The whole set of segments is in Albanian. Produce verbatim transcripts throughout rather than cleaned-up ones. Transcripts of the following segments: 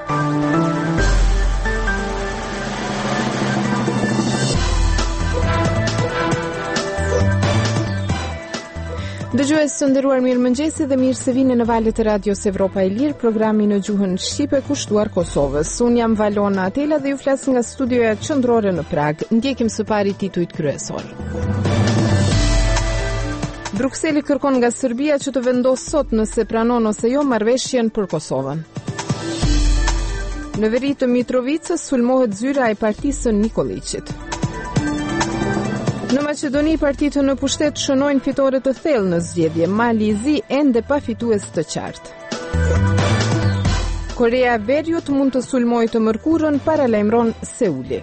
Dëgjues të nderuar, mirëmëngjesi dhe mirë se vini në valët e Radios Evropa e Lirë, programi në gjuhën shqipe kushtuar Kosovës. Unë jam Valona Atela dhe ju flas nga studioja qendrore në Prag. Ndjekim së pari titujt kryesor. Brukseli kërkon nga Serbia që të vendosë sot nëse pranon ose jo marrëveshjen për Kosovën. Në veri të Mitrovicës sulmohet zyra e partisë së Nikolićit. Në Maqedoni, partitë në pushtet shënojnë fitore të thellë në zgjedhje. Mali i Zi ende pa fitues të qartë. Korea e Veriut mund të sulmojë të mërkurën, paralajmëron Seuli.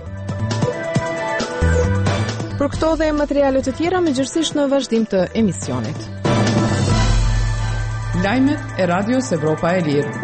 Për këto dhe materiale të tjera, mëgjërësisht në vazhdim të emisionit. Lajmet e Radios Evropa e Lirë.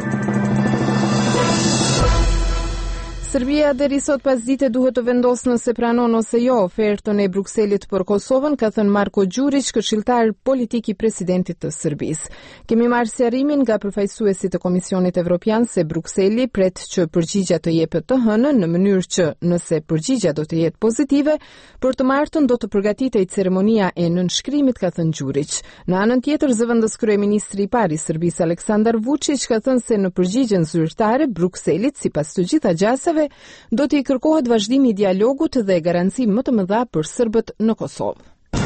Serbia deri sot pasdite duhet të vendosë nëse pranon ose jo ofertën e Brukselit për Kosovën, ka thënë Marko Gjurić, këshilltar politik i presidentit të Serbisë. Kemi marrë sqarimin nga përfaqësuesit të Komisionit Evropian se Brukseli pret që përgjigja të jepet të hënën në mënyrë që nëse përgjigja do të jetë pozitive, për të martën do të përgatitej ceremonia e nënshkrimit, ka thënë Gjurić. Në anën tjetër, zëvendës kryeministri i parë i Serbisë Aleksandar Vučić ka thënë se në përgjigjen zyrtare Brukselit, sipas të gjitha gjasave, do t'i kërkohet vazhdimi i dialogut dhe garanci më të mëdha për serbët në Kosovë.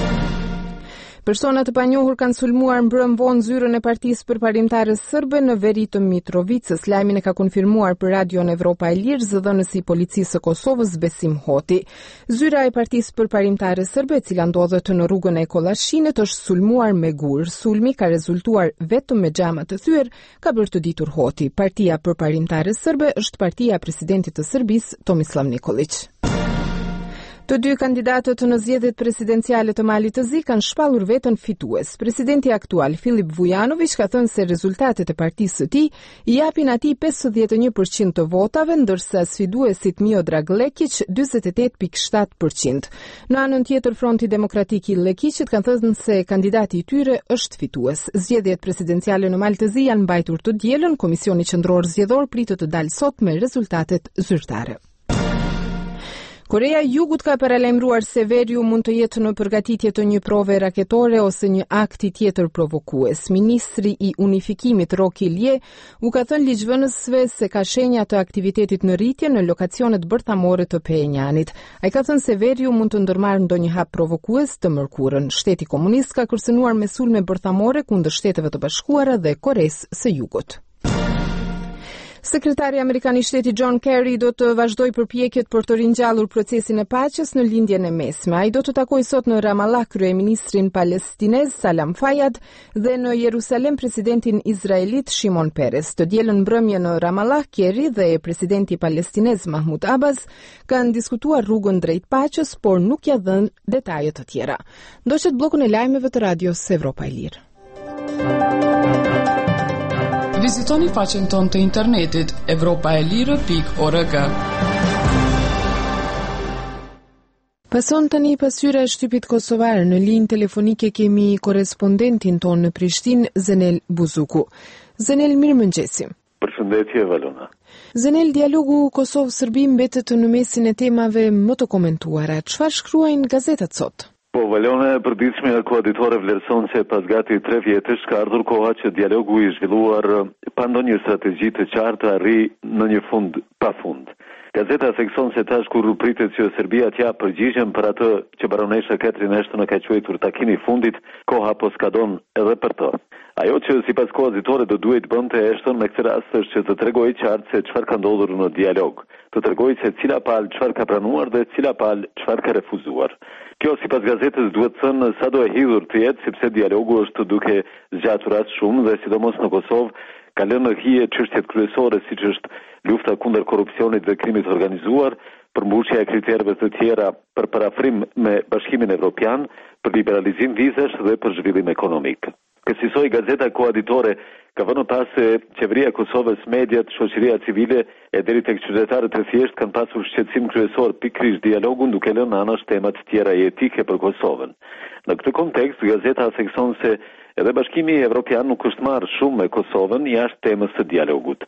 Persona të panjohur kanë sulmuar mbrëm vonë zyrën e partisë përparimtare serbe në veri të Mitrovicës. Lajmin e ka konfirmuar për Radion Evropa e Lirë zëdhënësi i policisë së Kosovës Besim Hoti. Zyra e partisë përparimtare serbe, e cila ndodhet në rrugën e Kollashinit, është sulmuar me gur. Sulmi ka rezultuar vetëm me xhama të thyer, ka bërë të ditur Hoti. Partia përparimtare serbe është partia e presidentit të Serbisë Tomislav Nikolić. Të dy kandidatët në zgjedhjet presidenciale të Malit të Zi kanë shpallur veten fitues. Presidenti aktual Filip Vujanović ka thënë se rezultatet e partisë së tij i japin atij pesëdhjetë e një përqind të votave, ndërsa sfiduesit Miodrag Lekić dyzet e tetë pikë shtatë përqind. Në anën tjetër, Fronti Demokratik i Lekićit kanë thënë se kandidati i tyre është fitues. Zgjedhjet presidenciale në Mal të Zi janë mbajtur të dielën. Komisioni Qendror Zgjedhor pritet të dalë sot me rezultatet zyrtare. Korea e Jugut ka paralajmëruar se Veriu mund të jetë në përgatitje të një prove raketore ose një akti tjetër provokues. Ministri i Unifikimit Ro Kilje u ka thënë ligjvënësve se ka shenja të aktivitetit në rritje në lokacionet bërthamore të Pyonyanit. Ai ka thënë se Veriu mund të ndërmarrë ndonjë hap provokues të mërkurën. Shteti komunist ka kërcënuar me sulme bërthamore kundër Shteteve të Bashkuara dhe Koresë së Jugut. Sekretari Amerikan i Shtetit John Kerry do të vazhdojë përpjekjet për të ringjallur procesin e paqes në lindjen e mesme. Ai do të takojë sot në Ramallah kryeministrin palestinez Salam Fayyad dhe në Jerusalem presidentin izraelit Shimon Peres. Të dielën mbrëmje në Ramallah, Kerry dhe presidenti palestinez Mahmud Abbas kanë diskutuar rrugën drejt paqes, por nuk ja dhënë detaje të tjera. Ndoqët bllokun e lajmeve të Radios Evropa e Lirë. Vizitoni faqen tonë të internetit evropa e lirë pikë org. Pason tani pasyra e shtypit kosovar. Në linjë telefonike kemi korespondentin tonë në Prishtinë, Zenel Buzuku. Zenel, mirëmëngjesi. Përshëndetje, Valona. Zenel, dialogu Kosovë-Serbi mbetet në mesin e temave më të komentuara. Çfarë shkruajnë gazetat sot? Po, Valona, e përditshme e koaditore vlerëson se pas gati tre vjetësh ka ardhur koha që dialogu i zhvilluar pa ndonjë strategji të qartë arri në një fund pa fund. Gazeta thekson se tash kur pritet që Serbia t'ja përgjigjen për atë që baronesha Catherine Ashton e ka quajtur takimin i fundit, koha po skadon edhe për të. Ajo që sipas koaditore do duhet bënte Ashton me këtë rast është që të tregojë qartë se çfarë ka ndodhur në dialog, të tregojë se cila palë çfarë ka pranuar dhe cila palë çfarë ka refuzuar. Kjo sipas gazetës duhet thënë sa do e hidhur të jetë, sepse dialogu është duke zgjatur as shumë dhe sidomos në Kosovë ka lënë në hije çështjet kryesore siç është lufta kundër korrupsionit dhe krimit organizuar, përmbushja e kriterëve të tjera për parafrim me Bashkimin Evropian, për liberalizim vizash dhe për zhvillim ekonomik. Kësaj gazeta koaditore ka vënë pas se qeveria e Kosovës, mediat, shoqëria civile e deri tek qytetarët e thjeshtë kanë pasur shqetësim kryesor pikërisht dialogun, duke lënë anash temat tjera jetike për Kosovën. Në këtë kontekst, gazeta thekson se edhe Bashkimi Evropian nuk është marrë shumë me Kosovën jashtë temës së dialogut.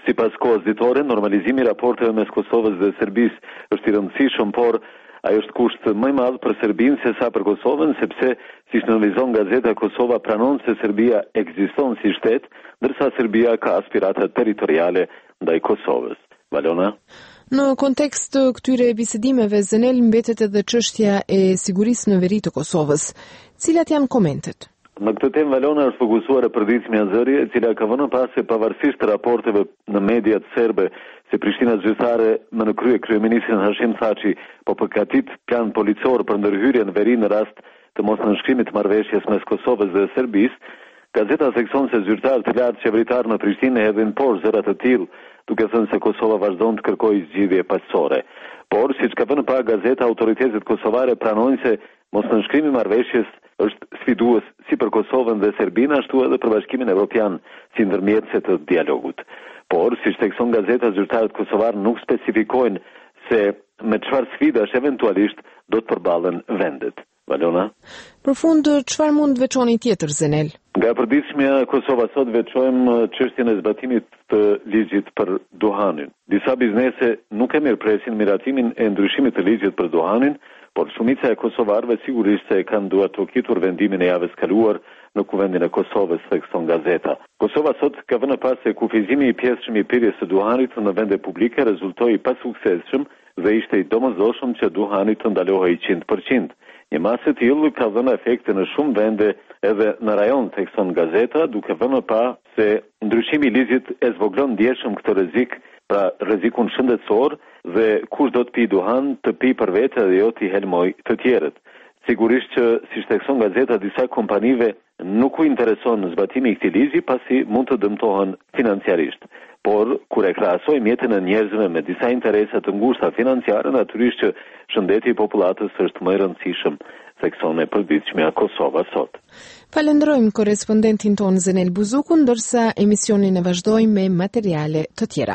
Sipas kohës ditore, normalizimi i raporteve mes Kosovës dhe Serbisë është i rëndësishëm, por ai është kusht më i madh për Serbinë se sa për Kosovën, sepse siç nënvizon gazeta, Kosova pranon se Serbia ekziston si shtet, ndërsa Serbia ka aspirata territoriale ndaj Kosovës. Valona? Në kontekst të këtyre bisedimeve, Zenel, mbetet edhe çështja e sigurisë në veri të Kosovës. Cilat janë komentet? Në këtë temë, Valona, është fokusuar e përditshmja zëri, e cila ka vënë pas se pavarësisht të raporteve në mediat serbe se Prishtina zyrtare më në krye kryeministrin Hashim Thaçi po përgatit plan policor për ndërhyrje në veri në rast të mos nënshkrimit të marrëveshjes mes Kosovës dhe Serbisë, gazeta thekson se zyrtarë të lartë qeveritar në Prishtinë hedhin poshtë zëra të tillë, duke thënë se Kosova vazhdon të kërkojë zgjidhje paqësore. Por, siç ka vënë pa gazeta, autoritetet kosovare pranojnë se mos nënshkrimi i marrëveshjes është sfidues si për Kosovën dhe Serbinë, ashtu edhe për Bashkimin Evropian si ndërmjetëse të dialogut. Por, siç thekson gazeta, zyrtarët kosovar nuk specifikojnë se me çfarë sfidash eventualisht do të përballen vendet. Valona? Për fund, çfarë mund veçoni tjetër, Zenel? Nga përditshmja Kosova sot veçojmë çështjen e zbatimit të ligjit për duhanin. Disa biznese nuk e mirëpresin miratimin e ndryshimit të ligjit për duhanin, por shumica e kosovarëve sigurisht se kanë duar të kitur vendimin e javës kaluar në kuvendin e Kosovës, thekson gazeta. Kosova sot ka vënë pas se kufizimi i pjesëshëm i pirjes së duhanit në vende publike rezultoi pa suksesshëm dhe ishte i domosdoshëm që duhani të ndalohej njëntëqind përqind. Një masë e tillë ka dhënë efekte në shumë vende edhe në rajon, thekson gazeta, duke vënë pa se ndryshimi i ligjit e zvoglon ndjeshëm këtë rrezik, pra rrezikun shëndetësor, dhe kush do të pi duhan të pi për vete dhe jo t'i helmoj të tjerët. Sigurisht që, siç thekson gazeta, disa kompanive nuk u intereson në zbatimi i këtij ligji pasi mund të dëmtohen financiarisht. Por, kur e krahasojmë jetën e njerëzve me disa interesa të ngushta financiare, natyrisht që shëndeti i popullatës është më i rëndësishëm, thekson e përditshmja Kosova sot. Falenderojmë korrespondentin ton Zenel Buzuku, ndërsa emisionin e vazhdojmë me materiale të tjera.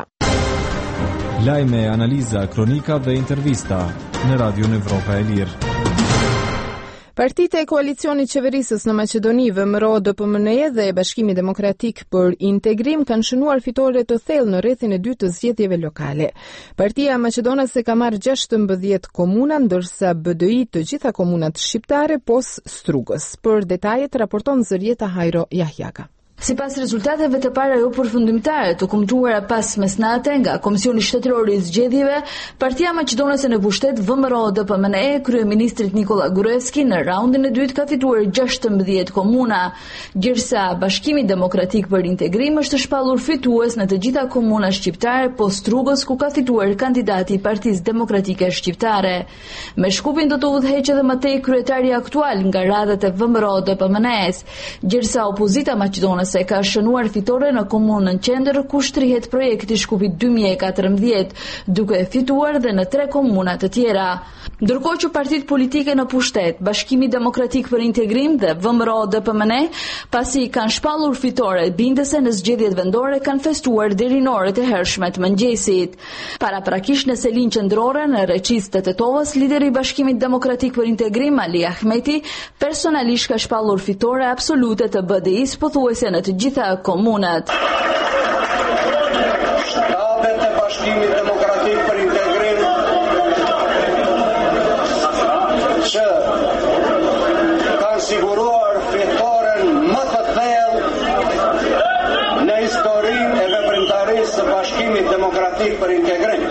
Lajme, analiza, kronika dhe intervista në Radion Evropa e Lirë. Partitë e koalicionit qeverisës në Maqedoni, V M R O D P M N E dhe Bashkimi Demokratik për Integrim kanë shënuar fitore të thellë në rrethin e dytë të zgjedhjeve lokale. Partia maqedonase ka marrë gjashtëmbëdhjetë komuna, ndërsa B D I të gjitha komunat shqiptare pos Strugës. Për detajet raporton Zërieta Hajro Jahjaka. Sipas rezultateve të para jo përfundimtare të kumtuara pas mesnate nga Komisioni Shtetëror i Zgjedhjeve, Partia Maqedonase në pushtet V M R O D P M N E, kryeministrit Nikola Gruevski në raundin e dytë ka fituar gjashtëmbëdhjetë komuna, gjërsa Bashkimi Demokratik për Integrim është shpallur fitues në të gjitha komunat shqiptare, post Strugës ku ka fituar kandidati i Partisë Demokratike Shqiptare. Me Shkupin do të udhëheqë edhe më tej kryetari aktual nga radhët e V M R O D P M N E-s, gjërsa opozita maqedonase se ka shënuar fitore në komunën Qendër ku shtrihet projekti Shkupit dy mijë e katërmbëdhjetë, duke fituar dhe në tre komuna të tjera. Ndërkohë që partitë politike në pushtet, Bashkimi Demokratik për Integrim dhe V M R O D P M N E, pasi kanë shpallur fitore bindëse në zgjedhjet vendore, kanë festuar deri në orët e hershme të mëngjesit. Paraprakisht në selin qendrore në Reqis të Tetovës, lideri i Bashkimit Demokratik për Integrim, Ali Ahmeti, personalisht ka shpallur fitore absolute të B D I-s pothuajse në të gjitha komunat. Shtabet e Bashkimit Demokratik për Integrim që kanë siguruar fitoren më të thellë në historinë e veprimtarisë së Bashkimit Demokratik për Integrim.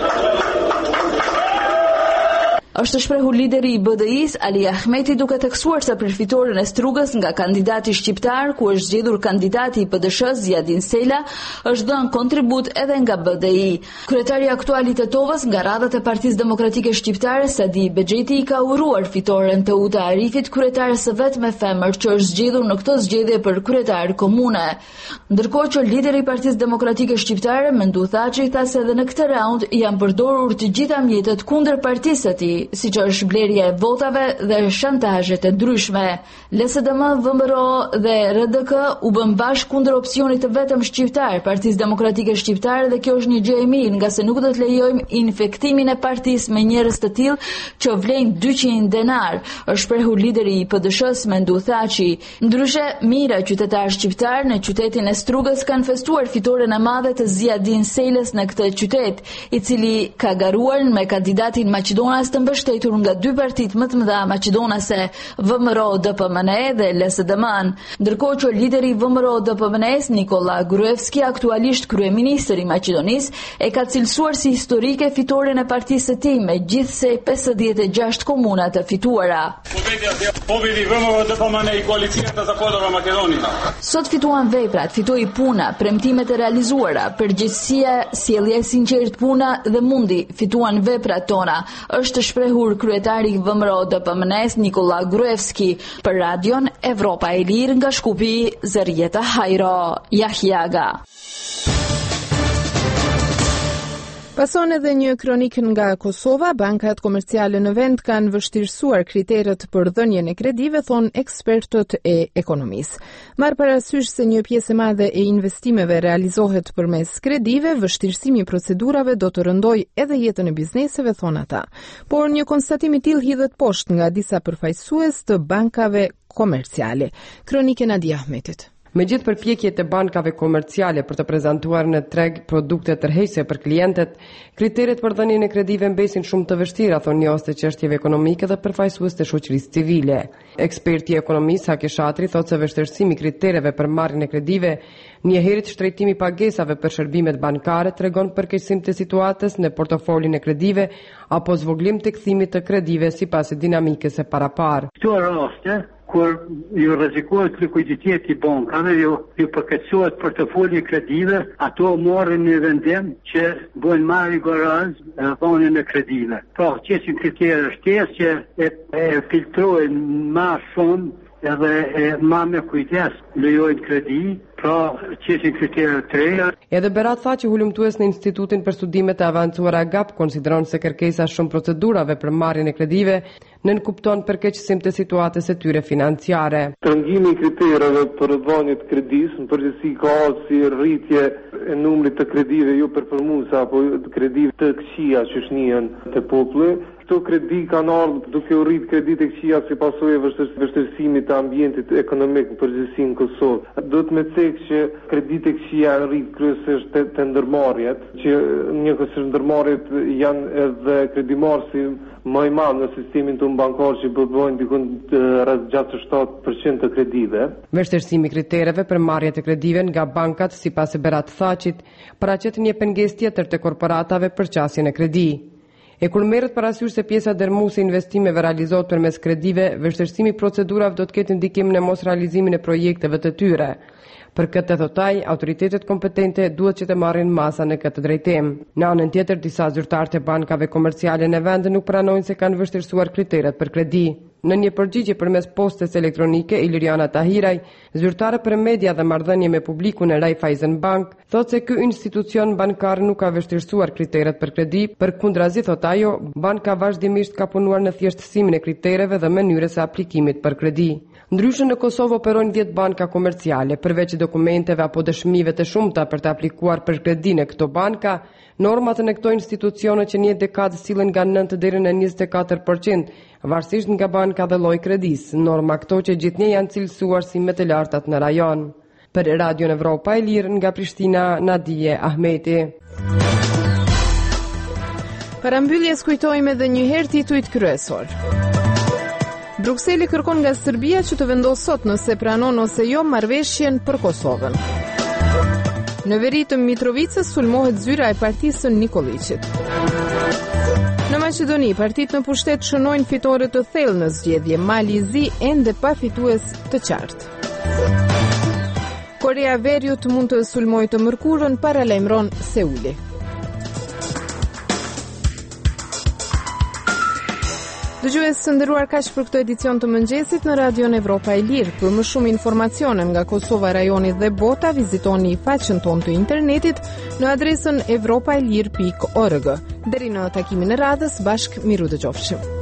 Është shprehur lideri i B D I-s, Ali Ahmeti, duke theksuar se për fitoren e Strugës nga kandidati shqiptar, ku është zgjedhur kandidati i P D Sh-s Zjadin Sela, është dhënë kontribut edhe nga B D I. Kryetari aktual i Tetovës nga radhët e Partisë Demokratike Shqiptare, Sadi Bexheti, i ka uruar fitoren të Uta Arifit, kryetares së vetme femër që është zgjedhur në këtë zgjedhje për kryetar komune. Ndërkohë që lideri i Partisë Demokratike Shqiptare, Mendu Thaçi, tha se edhe në këtë raund janë përdorur të gjitha mjetet kundër partisë së tij. siç është blerja e votave dhe shantazhet e ndryshme. L S D M, V M R O dhe R D K u bën bashkë kundër opsionit të vetëm shqiptar, Partisë Demokratike Shqiptare, dhe kjo është një gjë e mirë, nga se nuk do të lejojmë infektimin e partisë me njerëz të tillë që vlejnë dyqind denar, është shprehur lideri i P D S-s Mendu Thaçi. Ndryshe, mijëra qytetarë shqiptar në qytetin e Strugës kanë festuar fitoren e madhe të Ziadin Seles në këtë qytet, i cili ka garuar me kandidatin Maqedonas të mbështetur nga dy partitë më të mëdha maqedonase, V M R O D P M N E dhe L S D M. Ndërkohë që lideri i V M R O D P M N E-s, Nikola Gruevski, aktualisht kryeministri i Maqedonisë, e ka cilësuar si historike fitoren e partisë së tij me gjithsej pesëdhjetë e gjashtë komuna të fituara. Pobedi V M R O D P M N E i koalicijet të zakodave Makedonika. Sot fituan veprat, fitoi puna, premtimet e realizuara, përgjegjësia, sjellja e sinqertë, puna dhe mundi, fituan veprat tona, është shprehur kryetari i V M R O D P M N E-s Nikola Gruevski për Radion Evropa e Lirë nga Shkupi, Zërieta Hajro, Jahjaga. Pason edhe një kronik nga Kosova. Bankat komerciale në vend kanë vështirësuar kriteret për dhënien e kredive, thon ekspertët e ekonomisë. Marr parasysh se një pjesë e madhe e investimeve realizohet përmes kredive, vështirësimi i procedurave do të rëndojë edhe jetën e bizneseve, thon ata. Por një konstatim i tillë hidhet poshtë nga disa përfaqësues të bankave komerciale. Kronikë Nadia Ahmetit. Me gjithë përpjekjet e bankave komerciale për të prezantuar në treg produkte tërheqëse për klientët, kriteret për dhënien e kredive mbesin shumë të vështira, thonë njohës të çështjeve ekonomike dhe përfaqësues të shoqërisë civile. Eksperti i ekonomisë Haki Shatri thotë se vështirësimi i kritereve për marrjen e kredive, njëherët shtrejtimi i pagesave për shërbimet bankare tregon përkeqësim të situatës në portofolin e kredive apo zvoglim të kthimit të kredive sipas dinamikës së paraparë. Këto raste kur ju rrezikohet likuiditeti i bankave, ju, ju përkeqësohet portofoli i kredive, ato marrin një vendim që bën marrë garaz e dhënien e kredive. Pra, qesin kriterë shtesë që e, e filtrojnë më shumë edhe e më me kujdes lejojnë kredi, pra qesin kriterë të reja. Edhe Berat tha që hulumtues në Institutin për Studimet e Avancuara G A P konsideron se kërkesa shumë procedurave për marrjen e kredive nën kupton përkeqësim të situatës së tyre financiare. Trëngimi i kritereve për dhënien e kredisë, në përgjithësi ka si rritje e numrit të kredive jo performuese apo kredive të këqija që shnihen te populli. Këto kredi kanë ardhur duke u rrit kredit e këqija si pasojë e vështirësimit të ambientit ekonomik në përgjithësi në Kosovë. Do të më thekë që kredit e këqija rrit kryesisht të, të ndërmarrjet, që një kësaj ndërmarrjet janë edhe kredimarrësi më i madh në sistemin tonë bankar që bëjnë dikon rreth gjashtëdhjetë përqind të kredive. Vështirësimi i kritereve për marrje të kredive nga bankat, sipas e Berat Thaçit, paraqet një pengesë tjetër të korporatave për qasjen e kredi. E kur merret parasysh se pjesa dërmuese e investimeve realizohet përmes kredive, vështirësimi i procedurave do të ketë ndikim në mos realizimin e projekteve të tyre. Për këtë thotaj, autoritetet kompetente duhet që të marrin masa në këtë drejtim. Në anën tjetër, disa zyrtarë të bankave komerciale në vend nuk pranojnë se kanë vështirësuar kriteret për kredi. Në një përgjigje përmes postes elektronike, Iliriana Tahiraj, zyrtare për media dhe marrëdhënie me publikun e Raiffeisen Bank, thotë se ky institucion bankar nuk ka vështirësuar kriteret për kredi, përkundrazi thotë ajo, banka vazhdimisht ka punuar në thjeshtësimin e kritereve dhe mënyrës së aplikimit për kredi. Ndryshe në Kosovë operojnë dhjetë banka komerciale, përveç dokumenteve apo dëshmive të shumta për të aplikuar për kredi në këto banka, normat në këto institucione që një dekadë sillen nga nëntë deri në njëzet e katër përqind, varësisht nga banka dhe lloji kredis, norma këto që gjithnjë janë cilësuar si më të lartat në rajon. Për Radio Evropa e Lirë nga Prishtina, Nadije Ahmeti. Parambyljes kujtojmë edhe një herë titujt kryesor. Brukseli kërkon nga Serbia që të vendosë sot nëse pranon ose jo marrëveshjen për Kosovën. Në veri të Mitrovicës sulmohet zyra e partisë Nikoliçit. Në Maqedoni, partitë në pushtet shënojnë fitore të thellë në zgjedhje, Mali i Zi ende pa fitues të qartë. Korea Veriut mund të sulmojë të mërkurën, paralajmëron Seuli. Dëgjues së nderuar, kaq për këtë edicion të mëngjesit në Radion Evropa e Lirë. Për më shumë informacione nga Kosova, rajoni dhe bota, vizitoni faqen tonë të internetit në adresën evropaelir pikë org. Deri në takimin e radhës, bashkë miru dëgjofshim.